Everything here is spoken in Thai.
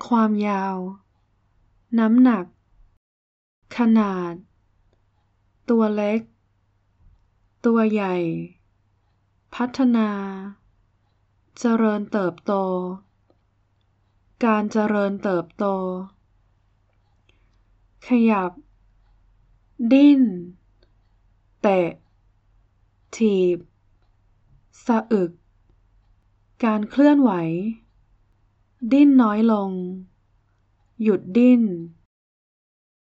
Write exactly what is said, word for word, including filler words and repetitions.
ความยาว น้ำหนัก ขนาด ตัวเล็ก ตัวใหญ่ พัฒนา เจริญเติบโต การเจริญเติบโต ขยับ ดิ้น เตะ ถีบ สะอึก การเคลื่อนไหว ดิ้นน้อยลง หยุดดิ้น